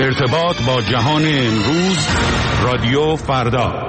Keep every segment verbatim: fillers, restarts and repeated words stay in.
ارتباط با جهان امروز، رادیو فردا.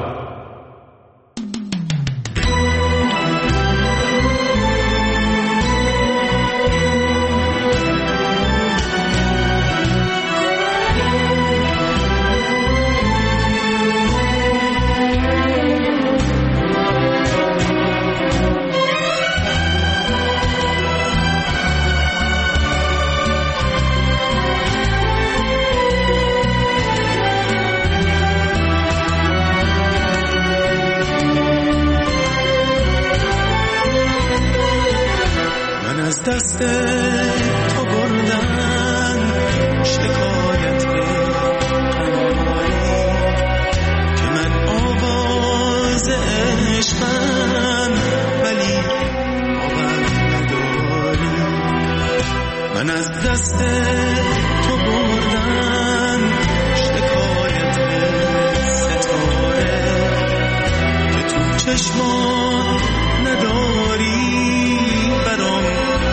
دست تو بردن شکایت قناری که من آواز عشقم ولی باور نداری. من از دست تو بردن شکایت ستاره که تو چشمان نداری برام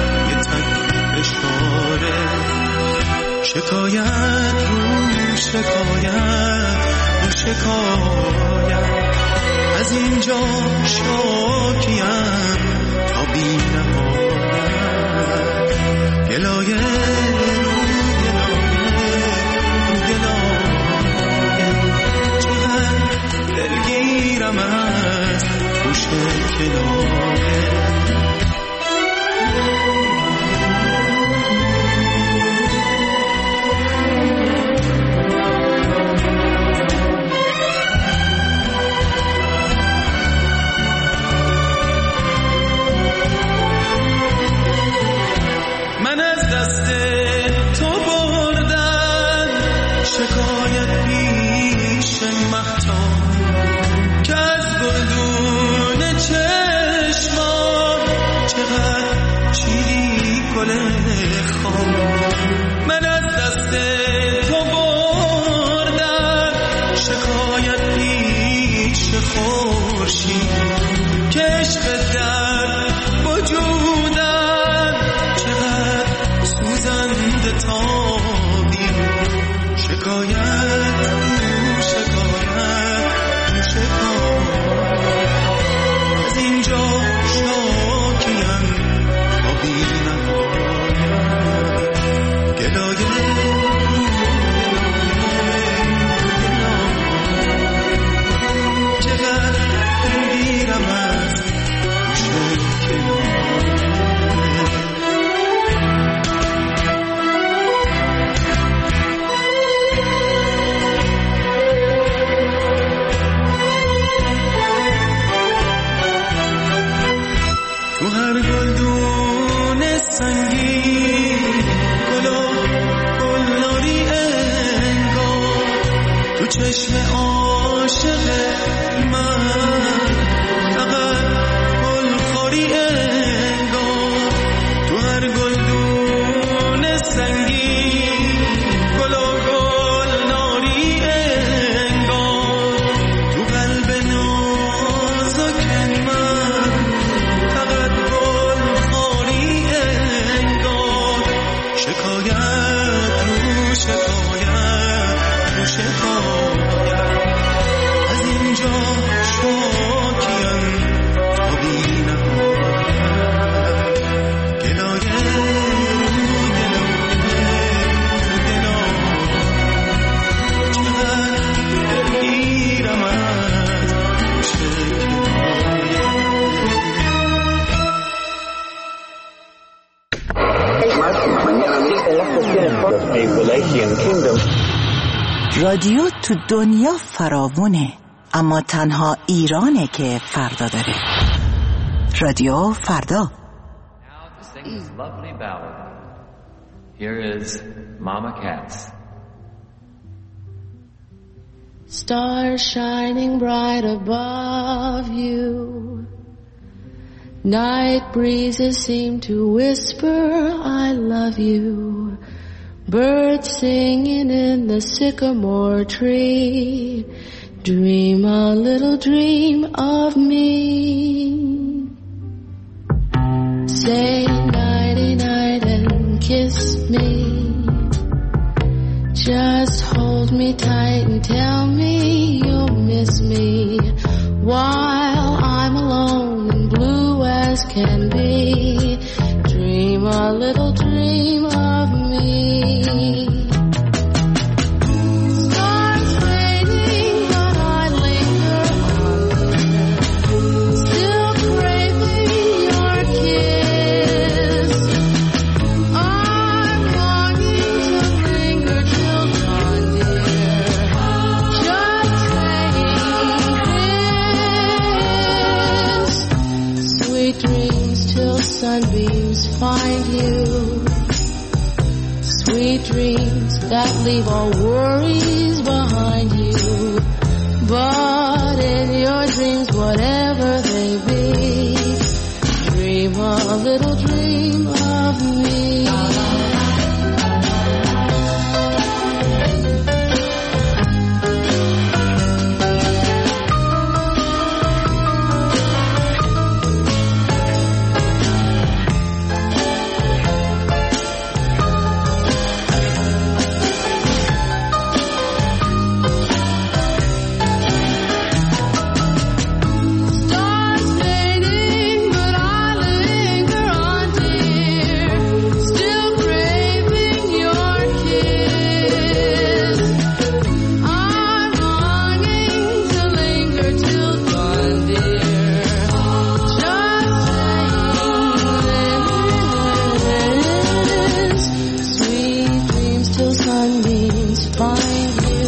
اشاره. شکایت رو شکایت رو شکایت از اینجا شاکیم تا بی نهایت. گلایه رو گلایه رو گلایه چقدر دلگیرم از پوش کنایه. شکایت پیش مختار که از گلدون چشمان چقدر چیدی گل خام. من از دست تو بردم شکایت پیش خورشید که عشق در وجودم چقدر سوزنده تابی. شکایت رو شکایت رو شکایت از اینجا شاکیم تا بی نهایت. گلایه رو گلایه چقدر دلگیرم از پوش کنایه. تو هر گلدون سنگین گلا گلناری انگار تو چشم عاشق من فقط گلخوری انگار. تو هر گلدون سنگین گلا گلناری انگار تو قلب نازک من فقط گلخوری انگار. شکایت رو شکایت رو شکایت از اینجا شاکیم تا بی نهایت. گلایه رو گلایه رو گلایه چقدر دلگیرم از پوش کنایه. رادیو تو دنیا فراوونه، اما تنها ایرانه که فردا داره. رادیو فردا. Now to sing this lovely ballad. Here is Mama Cass. Stars shining bright above you, night breezes seem to whisper I love you, birds singing in the sycamore tree, dream a little dream of me. Say nighty night and kiss me Just hold me tight and tell me you'll miss me while I'm alone and blue as can be. Dream a little dream of me. Stars fading, but I linger on, still craving your kiss. I'm longing to linger till dawn, dear. Just saying this. Sweet dreams till sunbeams find you. Sweet dreams that leave all worries behind you. But in your dreams, whatever they be, dream a little dream of me. Stars fading, but I linger on, dear. Still craving your kiss. I'm longing to linger till dawn, dear. Just saying this. Sweet dreams till sunbeams find you.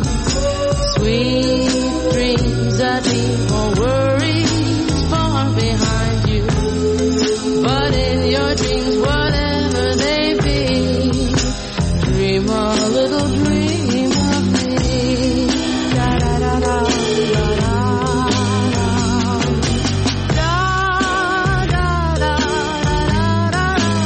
Sweet dreams that leave all worries far behind you. But in your dreams, whatever they be, dream a little dream of me. Da da da da da da da da da da da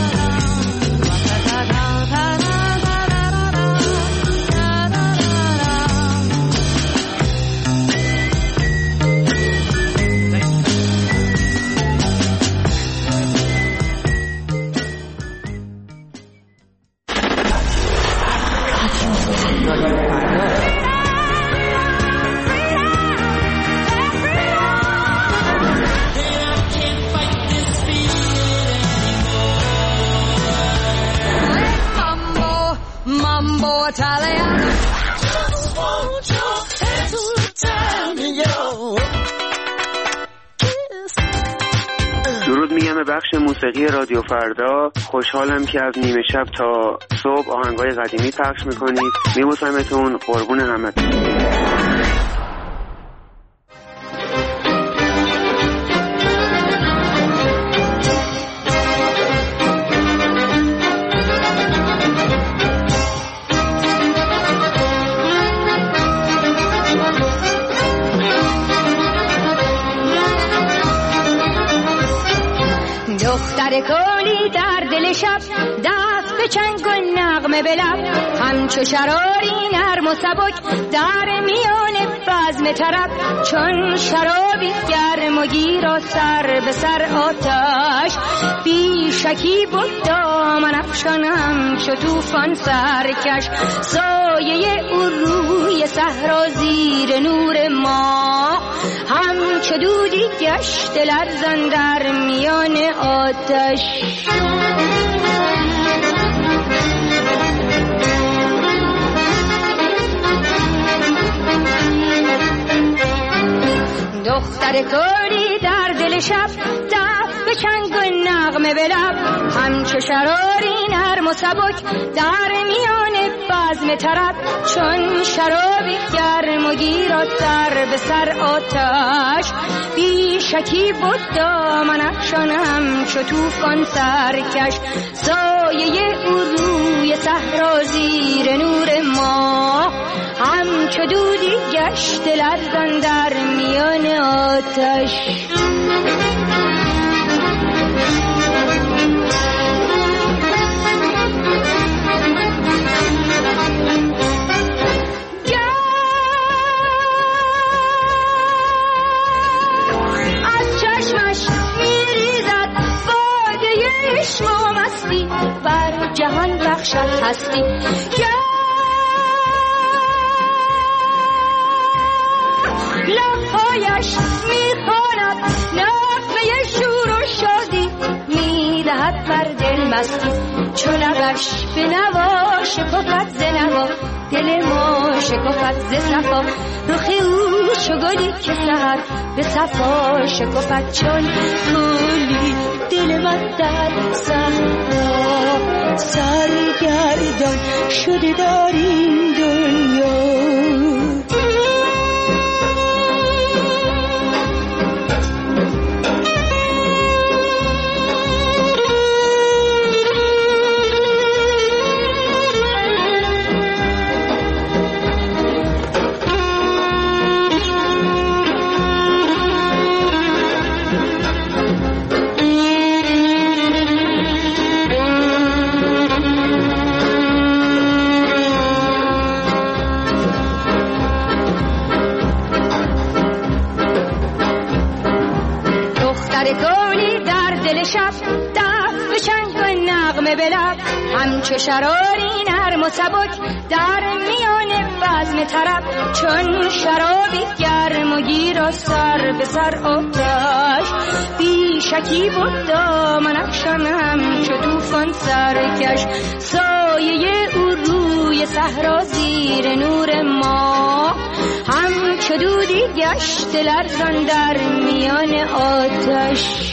Mambo, mambo Italiano. Just want your hands to tell me your kiss. درود میگم به بخش موسیقی رادیو فردا. خوشحالم که از نیمه شب تا صبح آهنگای قدیمی پخش میکنید. میبوسمتون، قربون همتون. دختر کلی در دل شب، دست به چنگ و نغمه به لب، همچو شراری نرم و سبک در میان بزم طرب، چون شرابی گرم و گیر و سر به سر آتش، بی شکی بود دامن افشانم چو طوفان سرکش، سایه او روی صحرا زیر نور ماه، همچو دودی گشت لرزان در میان آتش. دختر کردی در دل شب، دست به چنگ و نغمه به لب، همچو شراری نرم و سبک در میان بزم طرب، چون شرابی گرم و گیر و سر به سر آتش، بی شکی بود دامن افشانم چو طوفان سرکش، سایه او روی صحرا زیر نور ماه، همچو دودی گشت لرزان در میان آتش. از چشمش میریزد باده عشق و مستی، بر جهان بخشد هستی. لبهایش میخواند نغمه شور و شادی، میدهد بر دل مستی چو لبش به نوا شکفت ز نوا، دل ما شکفت ز صفا، رخ او چو گلی که سحر به صفا شکفت، چون گلی دل من در صحرا سرگردان شده در این دنیا. همچو شراری نرم و سبک در میان بزم طرب، چون شرابی گرم و گیر و سر به سر آتش، بی شکی بود دامن افشان همچو طوفان سرکش، سایه او روی صحرا زیر نور ما، همچو دودی گشت لرزان در میان آتش.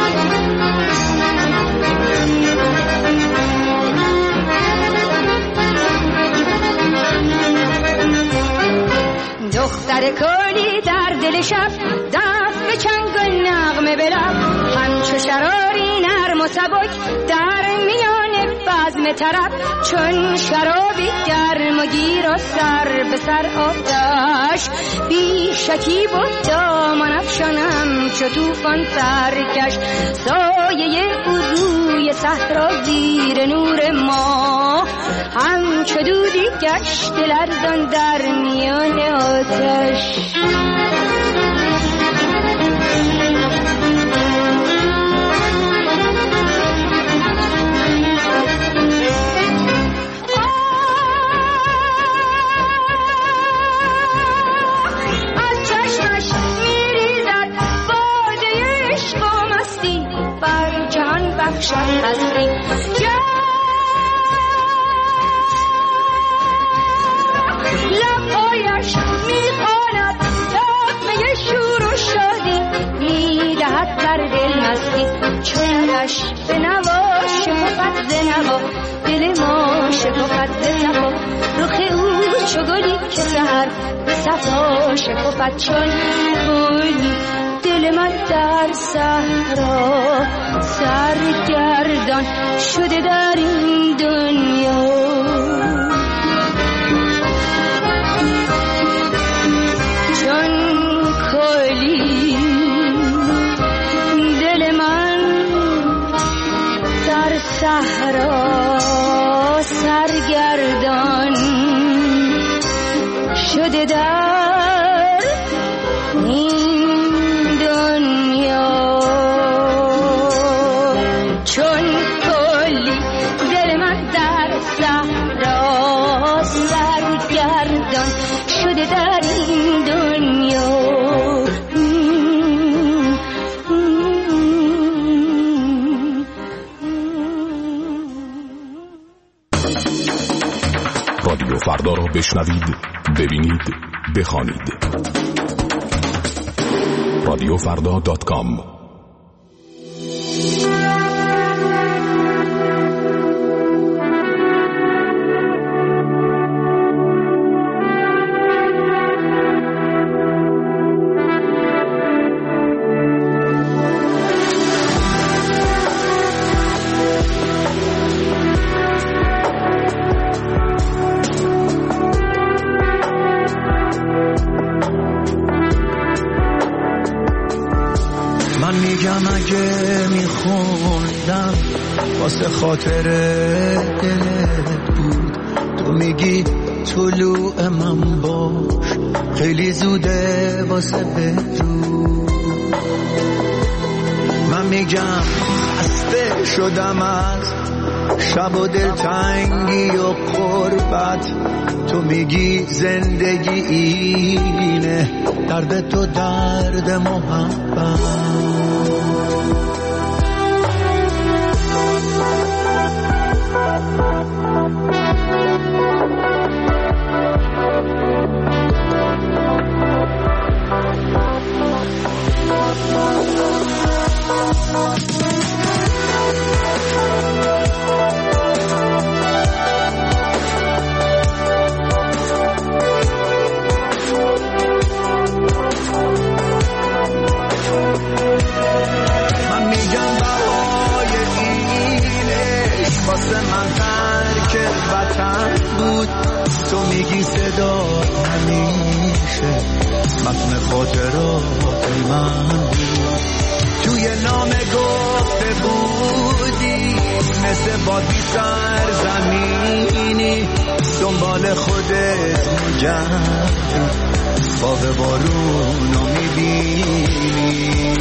دختر کلی در دل شب دست به چنگ و نغمه به لب، همچو شراری نرم و سبک در میان بزم طرب، چون شرابی گرم و گیر و سر به سر آتش، بی شکی بود دامن افشان همچو طوفان سرکش، سایه او روی صحرا زیر نور ما، همچو دودی گشت لرزان در میان آتش. از چشمش میریزد باده عشق و مستی، بر جهان بخشد هستی، لبهایش میخواند نغمه شور و شادی، میدهد بر دل مستی چونش به نوا شکفت ز نوا، دل ما شکفت ز صفا، رخ او چو گلی که سحر به صفا شکفت، چون گلی دل من در صحرا سرگردان شده در این دنیا. صحرا سرگردان شده در این دنیا، چون کلی دل من در صحرا سرگردان شده در این دنیا. رادیو فردا را بشنوید، ببینید، بخوانید. رادیو فردا دات کام. واسه خاطر دلت بود، تو میگی طلوع من باش، خیلی زوده واسه بدرود. من میگم خسته شدم از شب و دلتنگی و قربت، تو میگی زندگی اینه، درد تو درد محبت. من میگم بهای اینش واسه من ترک وطن بود، تو میگی صدا همیشه متن خاطرات من بود. توی نامه گفته بودی مثل بادی سرزمینی، دنبال خودت میگردی، باغ بارونو میبینی.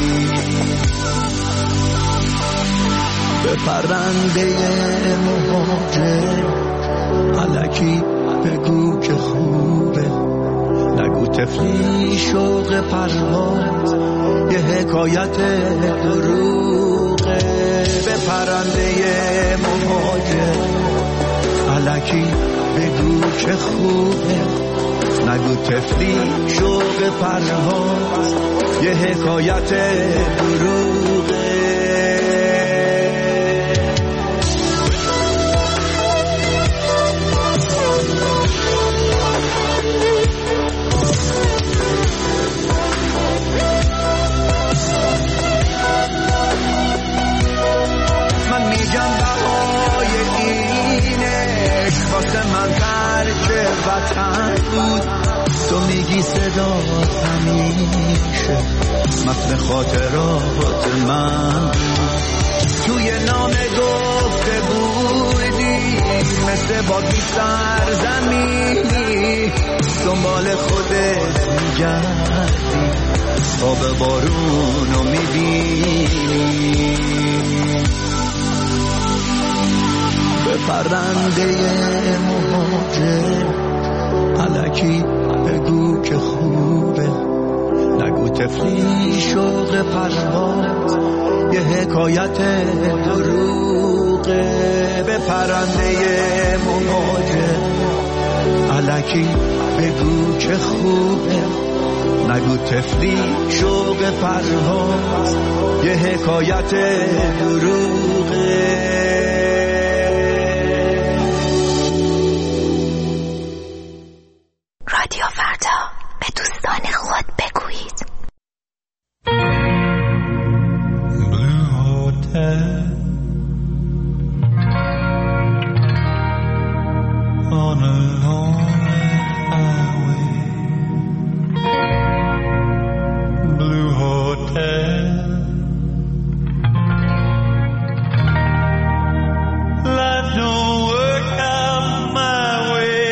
به پرنده مهاجر الکی بگو که خوبه، نگو تفلی شوق پرواز یه حکایت دروغه. به پرنده مهاجر الکی بگو که خوبه، نگو تفلی شوق پرواز یه حکایت دروغه. من میگم بهای اینش واسه من ترک وطن بود، تو میگی صدا همیشه متن خاطرات من بود. توی نامه گفته بودی مثل بادی سرزمینی، دنبال خودت میگردی، آب بارونو میبینی. به پرنده مهاجر الکی بگو که خوبه، نگو تفلی شوق پرواز یه حکایت دروغه. به پرنده مهاجر الکی بگو که خوبه، نگو تفلی شوق پرواز یه حکایت دروغه. رادیو فردا، به دوستان خود بگویید. Blue Hotel on a lonely highway. Blue Hotel, life don't work out my way.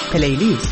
پلیلیست.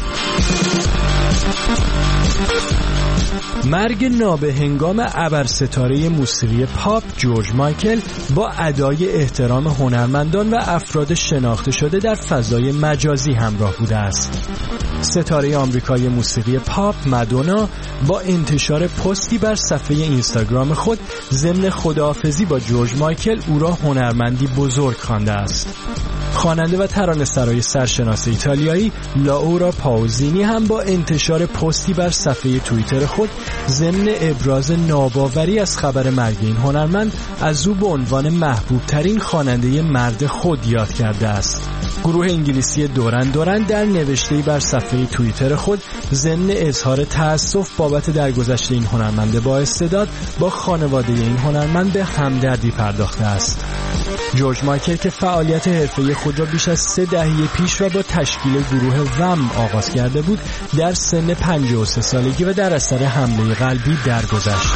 مرگ نابهنگام ابرستاره موسیقی پاپ جورج مایکل با ادای احترام هنرمندان و افراد شناخته شده در فضای مجازی همراه بوده است. ستاره آمریکایی موسیقی پاپ مادونا با انتشار پستی بر صفحه اینستاگرام خود ضمن خداحافظی با جورج مایکل او را هنرمندی بزرگ خوانده است. خواننده و ترانه‌سرای سرشناس ایتالیایی لاورا پاوزینی هم با انتشار پستی بر صفحه توییتر خود ضمن ابراز ناباوری از خبر مرگ این هنرمند از او به عنوان محبوب ترین خواننده مرد خود یاد کرده است. گروه انگلیسی دوران دوران در نوشته‌ای بر صفحه توییتر خود ضمن اظهار تأسف بابت درگذشت این هنرمند با استعداد با خانواده این هنرمند به همدردی پرداخته است. جورج مایکل که فعالیت حرفه‌ای خود را بیش از سه دهه پیش و با تشکیل گروه وم آغاز کرده بود، در سن پنجاه و سه سالگی و در اثر حمله قلبی درگذشت.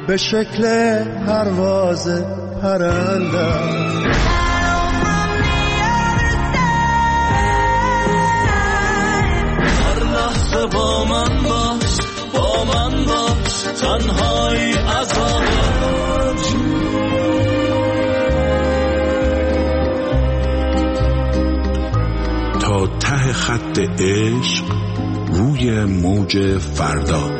به شکل پرواز پرندم. هر لحظه با من باش، با من باش، تنهایی عذاب. تا ته خط عشق روی موج فردا.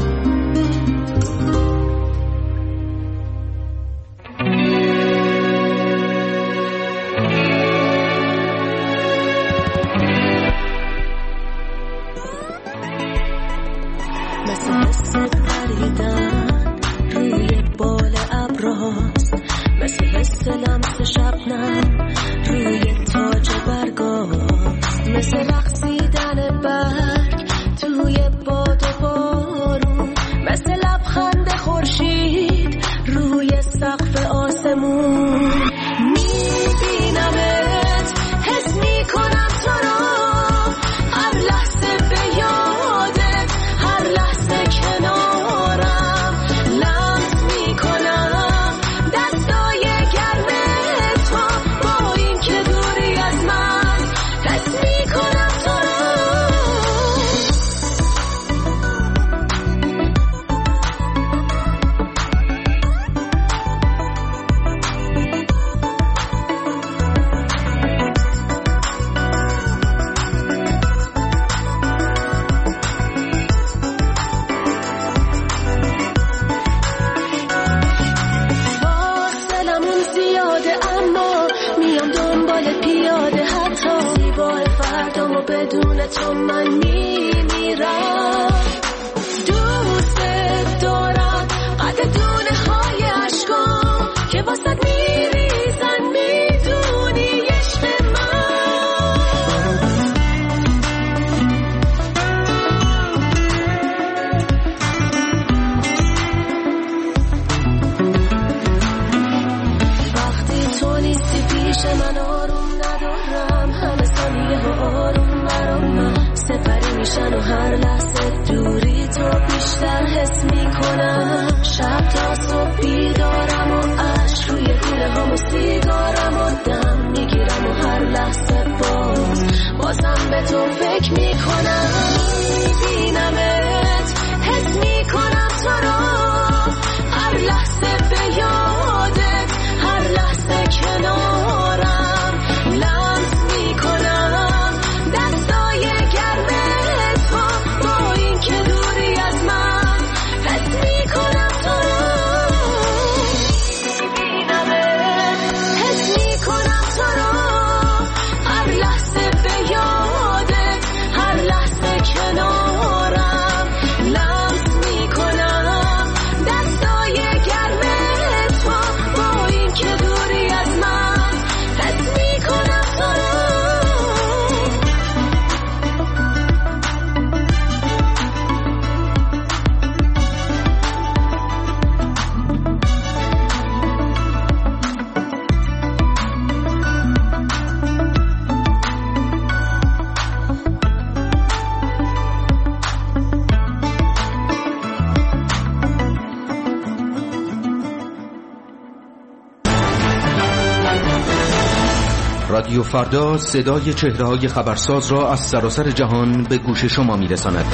رادیو فردا صدای چهره‌های خبرساز را از سراسر جهان به گوش شما می‌رساند.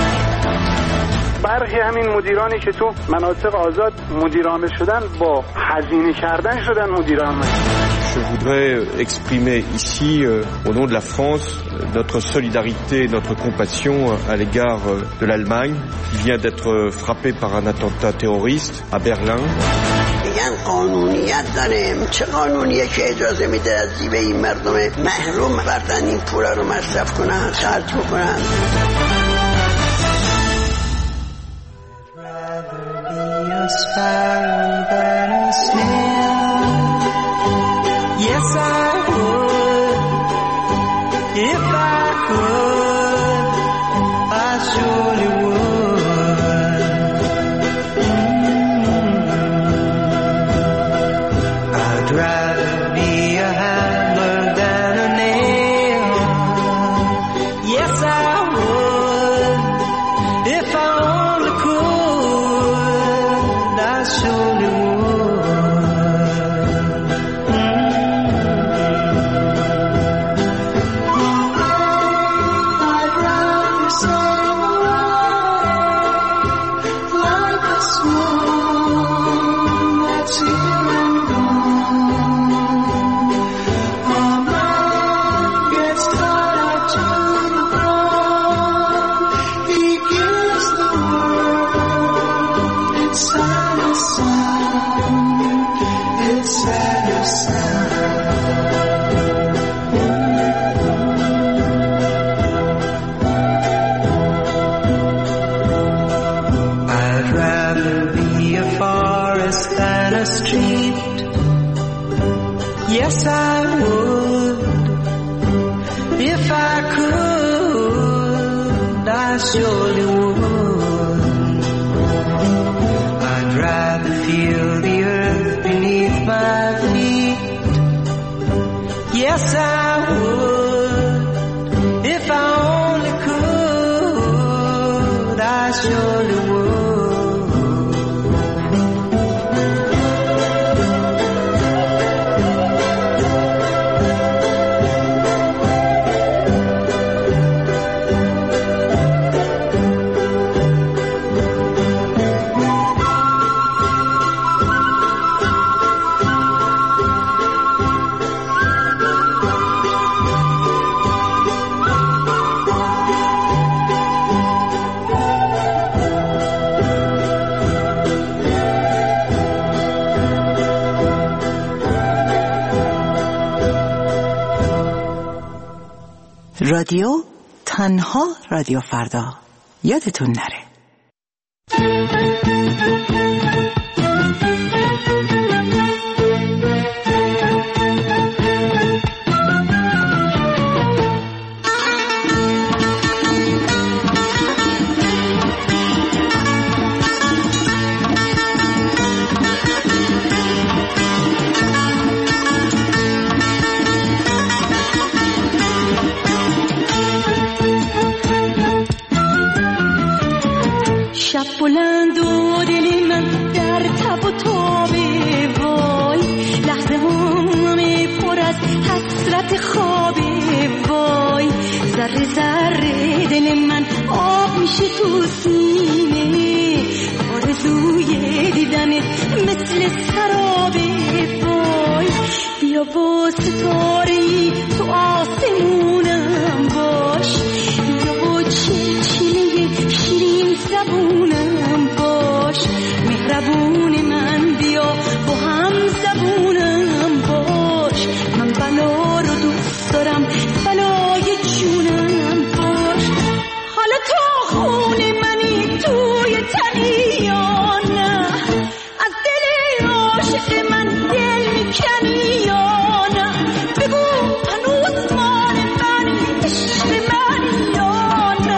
برخی همین مدیرانی که تو مناطق آزاد مدیرعامل شدن با هزینه کردن شدن مدیرعامل. Je voudrais exprimer ici, euh, au nom de la France, notre solidarité, notre compassion à l'égard de l'Allemagne, qui vient d'être frappée par un attentat terroriste à Berlin. میگن قانونیت داریم. چه قانونیه که اجازه میده از زیبه این مردم محروم بردن این پولا رو مصرف کنن، خرج بکنن؟ Yes, I would. If I could, I surely would. Mm-hmm. I'd rather be a hammer than a nail. Yes, I would. If I only could, I surely street. Yes, I would. If I could, I surely would. I'd rather feel the earth beneath my feet. Yes, I would. If I only could, I surely would. رادیو تنها رادیو فردا، یادتون نره. شب بلند و دل من در تب و تابه وای، لحظه همه پر از حسرت خوابه وای، ذره ذره دل من آب میشه تو سینه، آرزوی دیدنت مثل سرابه وای، بیا با ستاره‌ای تو آسمونم باش، بیا با چلچله شیرین زبونم باش، مهربون من بیا با هم زبونم باش، من بلا رو دوست دارم بلای جونم باش، حالا تا خون منی توی تنی یا نه، از دل عاشق من دل میکنی یا نه، بگو هنوز مال منی عشق منی یا نه.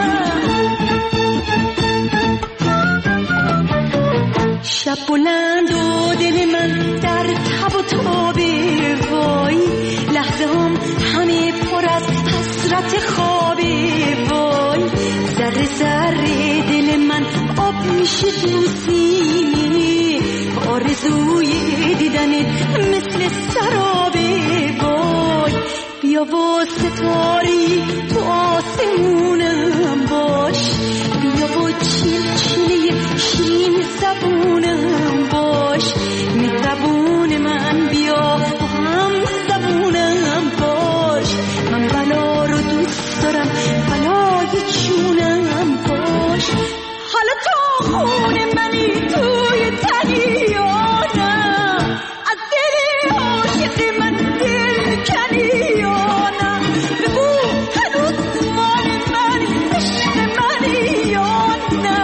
شب بلند و دل من در تب و تابه وای، لحظه هم همه پر از حسرت خوابه وای، ذره ذره دل من آب میشه تو سینه، آرزوی دیدنت مثل سرابه وای، بیا با ستاری تو آسمونم باش، بیا با چلچله شیرین زبونم باش، مهربون من بیا با هم زبونم باش، من بلا رو دوست دارم بلای جونم باش، حالا تا خون منی توی تنی یا نه، از دل عاشق من دل کنی یا نه، بگو هنوز مال منی عشق منی یا نه.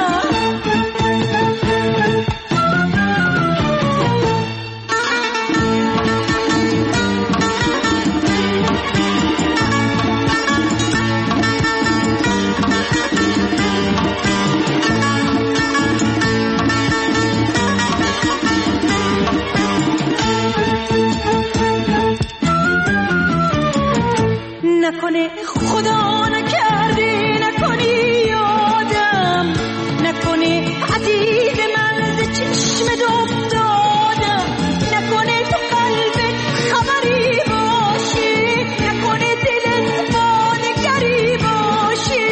نکنه خدا نکرده، نکنی یادم، نکنه عزیز من ز چشم افتادم، نکنه تو قلبت خبری باشه، نکنه دلت با نگری باشه،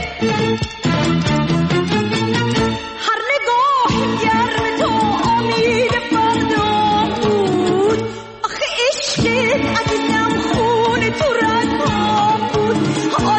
هر نگاه گرم تو امید فردا بود، آخه عشقت عزیزم خون تو رگام بود،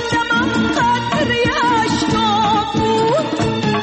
دمم قطره اشکا بود.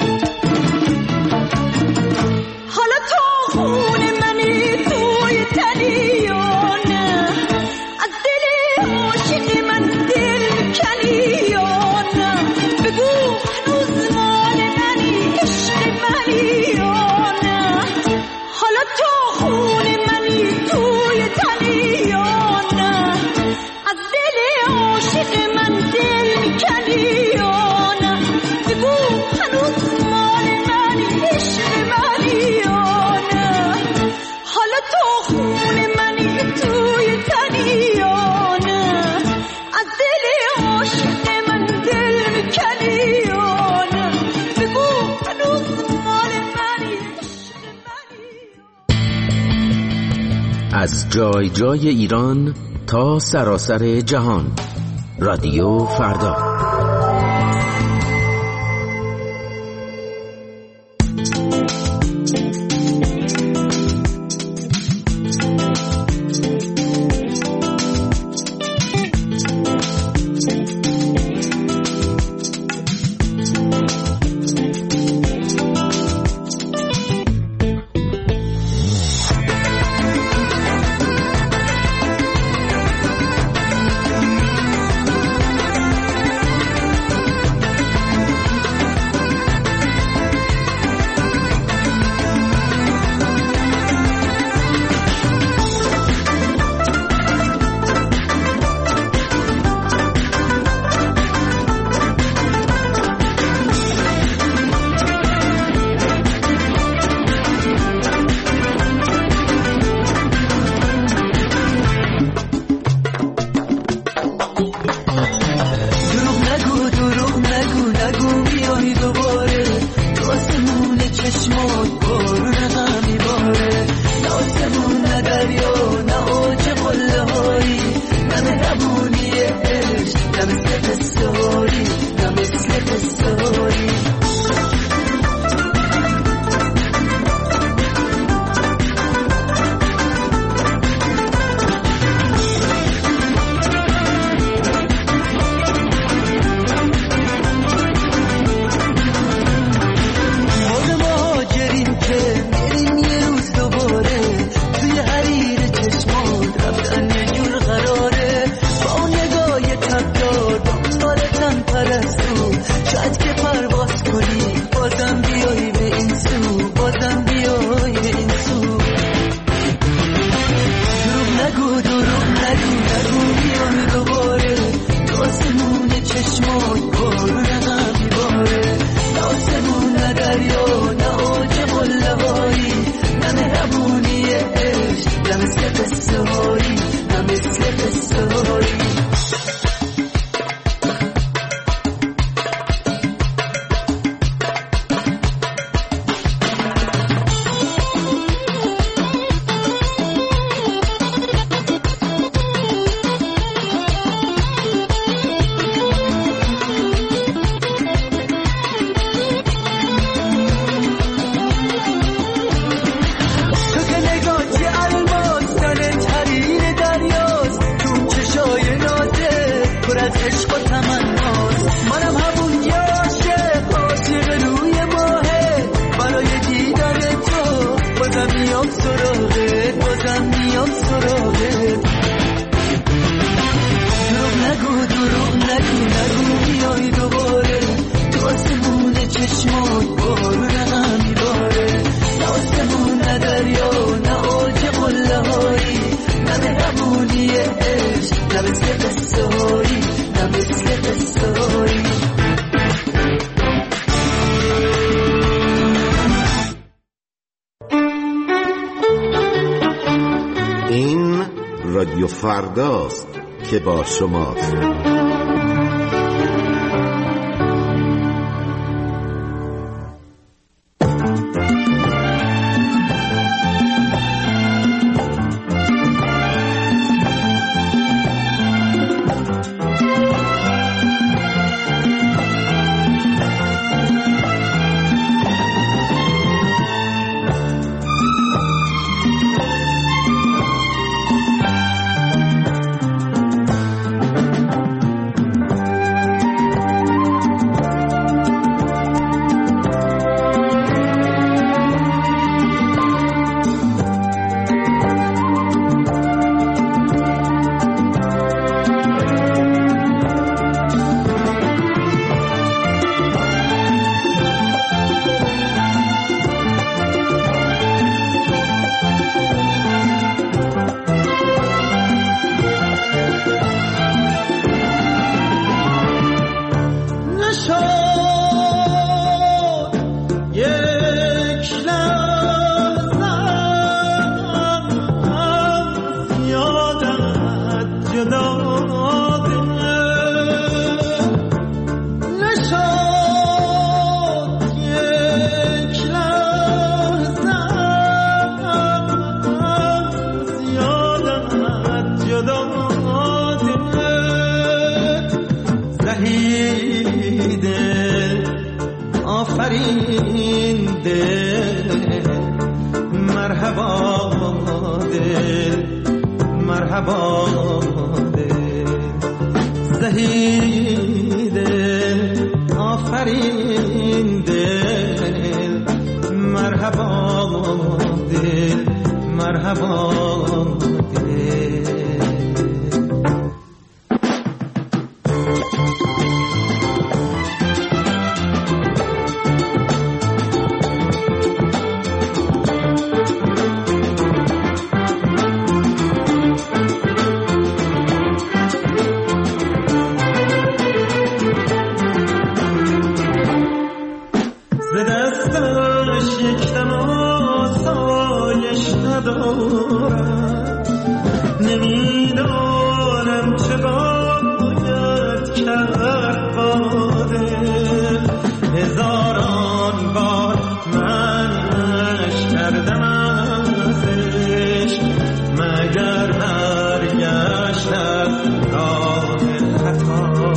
حالا تو خون منی توی تنی یا نه، از دل عاشق من دل کنی یا نه. بگو هنوز مال منی عشق منی یا نه. حالا تو خون منی توی تنی یا نه، از دل عاشق من دل کنی یا نه. بگو هنوز مال منی عشق منی یا نه. حالا تو خون منی توی تنی یا نه، از دل عاشق من دل کنی یا نه. بگو هنوز مال منی عشق منی. از جای جای ایران تا سراسر جهان، رادیو فردا. این رادیو فرداست که با شماست. زهید آفرین دل مرحبا دل مرحبا دل زهید آفرین دل مرحبا دل مرحبا نمیدانم چه باید کرد با دل هزاران بار منش کردم ازش مگر برگشت از راه خطا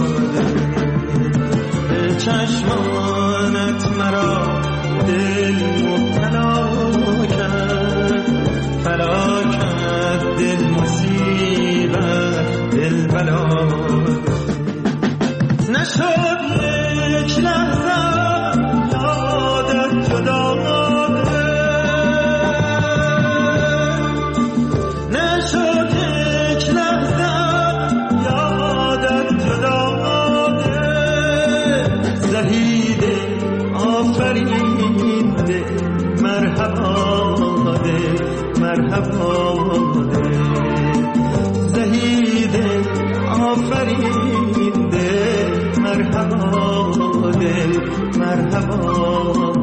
به چشمانت مرا دل مبتلا کرد فلا کرد دل مصیبت دل بلا نشد یک لحظه یادت جدا نشد یک لحظه یادت جدا زهید آفرین مرحبا مرحبا زهید آفرین دل مرحبا دل مرحبا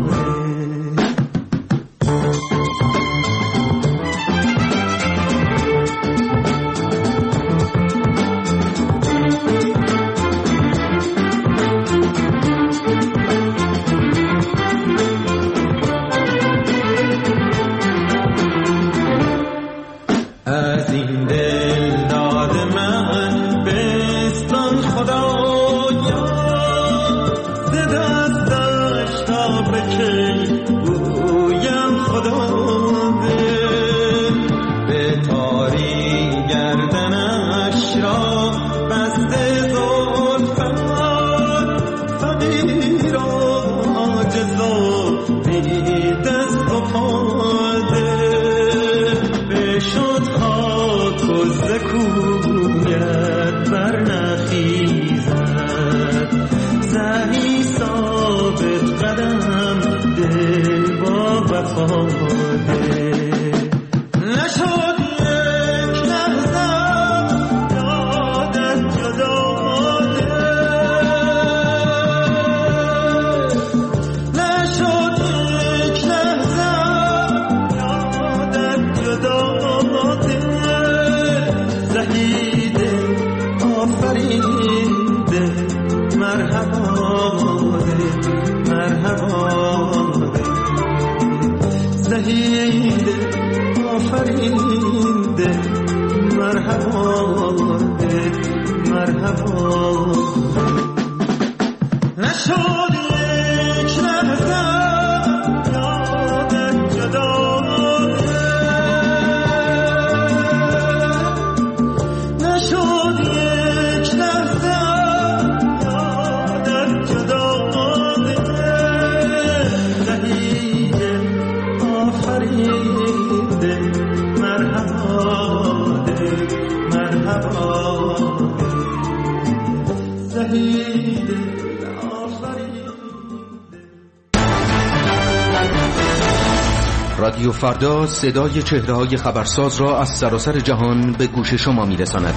رادیو فردا صدای چهره‌های خبرساز را از سراسر جهان به گوش شما میرساند.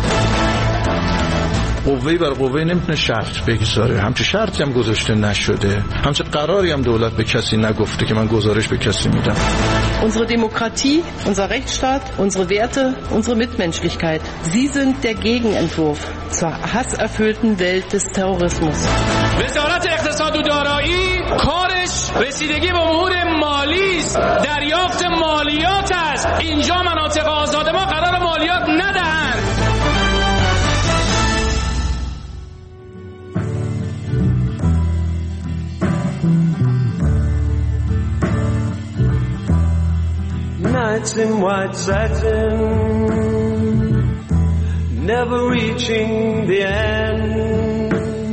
قوه‌ای بر قوه نمیتونه شرط بگذاره، همچه شرطی هم گذاشته نشده، همچه قراری هم دولت به کسی نگفته که من گزارش به کسی میدم. Unsere Demokratie, unser Rechtsstaat, unsere Werte, unsere Mitmenschlichkeit. Sie sind der Gegenentwurf zur hasserfüllten Welt des Terrorismus. وزارت اقتصاد و دارایی کارش رسیدگی به امور مالی است، دریافت مالیات است. اینجا مناطق آزاد ما قرار مالیات ندهند. Nights in white satin, never reaching the end.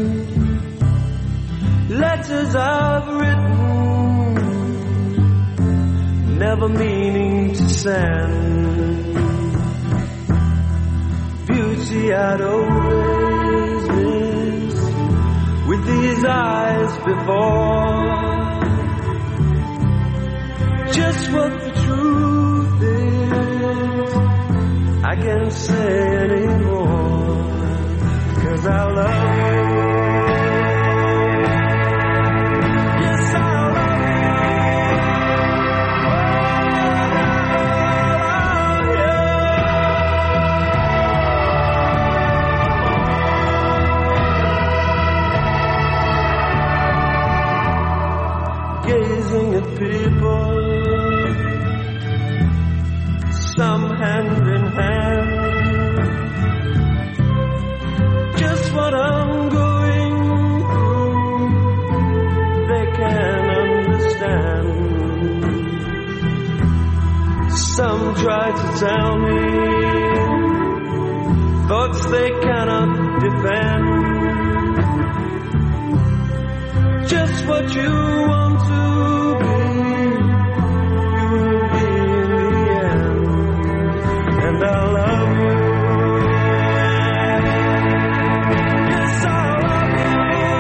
Letters I've written, never meaning to send. Beauty I'd always missed with these eyes before. Just what the truth is, I can't say anymore, 'cause I love you. Yes, I love you. Gazing at people, some hand in hand, just what I'm going through, they can understand. Some try to tell me thoughts they cannot defend. Just what you want to be, you will be in the end. And I love you. Yes, I love you.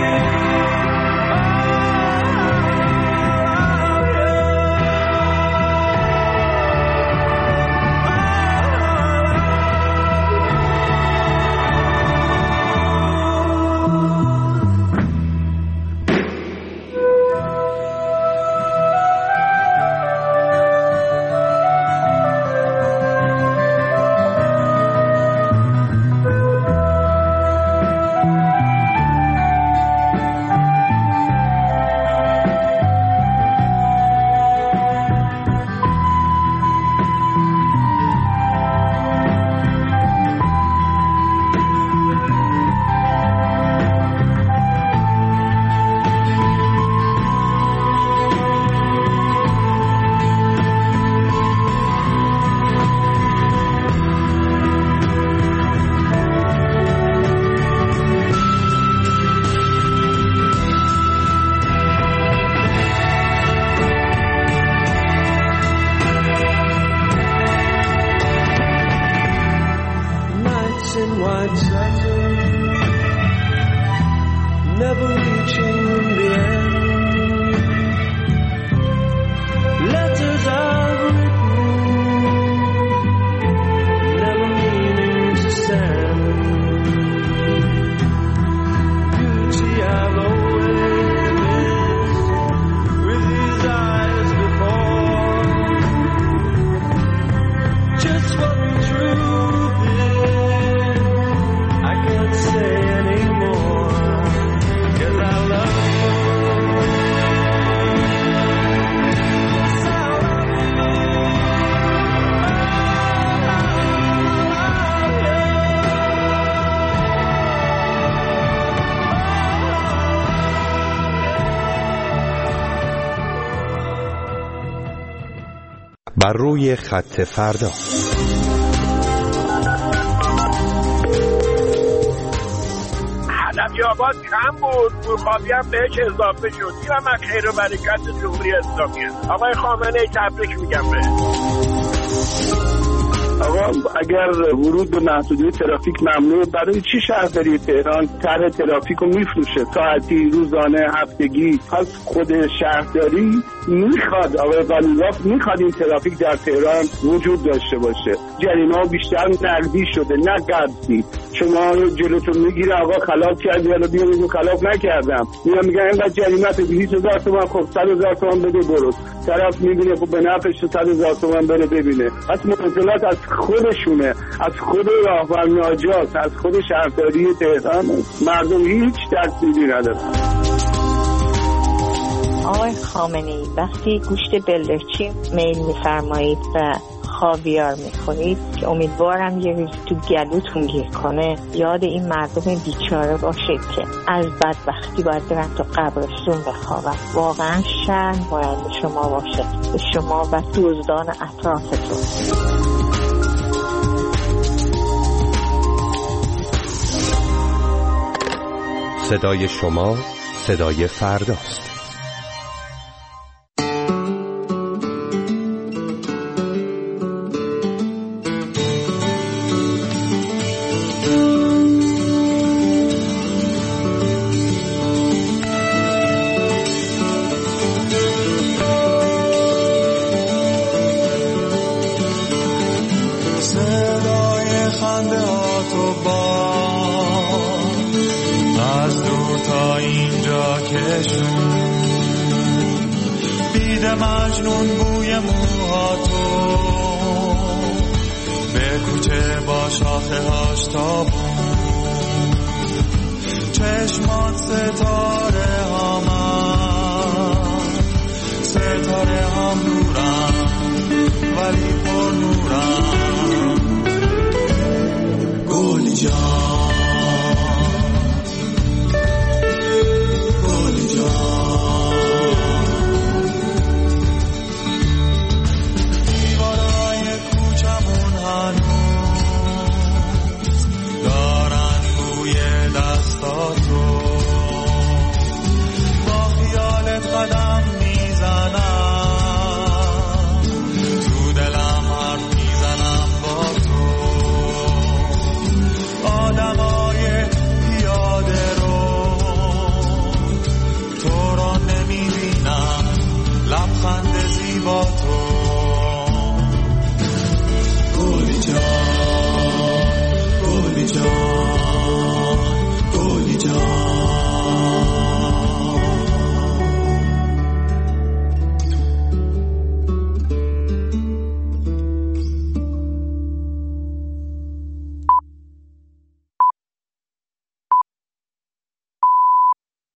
بر روی خط فردا. علوی‌آباد کم بود، نورخوابی هم بهش اضافه شد. و من خیر و برکت جمهوری اسلامی هست. آقای خامنه‌ای تبریک میگم به آقا. اگر ورود به محدوده ترافیک ممنوع، برای چی شهرداری تهران طرح ترافیک رو میفروشه؟ ساعتی، روزانه، هفتگی؟ پس خود شهرداری میخواد، آقای قلیباف میخواد این ترافیک در تهران وجود داشته باشه. جریمه ها بیشتر نقدی شده نه قبضی. شما جلوتون میگیره آقا خلاف کردی، حالا بیا بگو خلاف نکردم. میگم میگن اینقدر جریمه دویست هزار تومان، خب صد هزار تومان بده برو. طرف میبینه خب به نفعش صد هزار تومان بره ببینه. پس منزلات از خودشونه، از خود راهبر ناجات، از خود شهرداری تهران. مردم هیچ دستیدی ندارن. آقای خامنه‌ای وقتی گوشت بلدرچین میل میفرمایید و خاویار میخورید که امیدوارم یه روز تو گلوتون گیر کنه، یاد این مردم بیچاره باشید که از بدبختی باید برن تو قبرستون بخوابن. واقعا شرم باید به شما باشه، به شما و دزدان اطرافتون. صدای شما صدای فرداست. صدای خنده ها تو با از دور تا اینجا کشون، بید مجنون بوی موها تو به کوچه با شاخه هاش تابون، چشمات ستا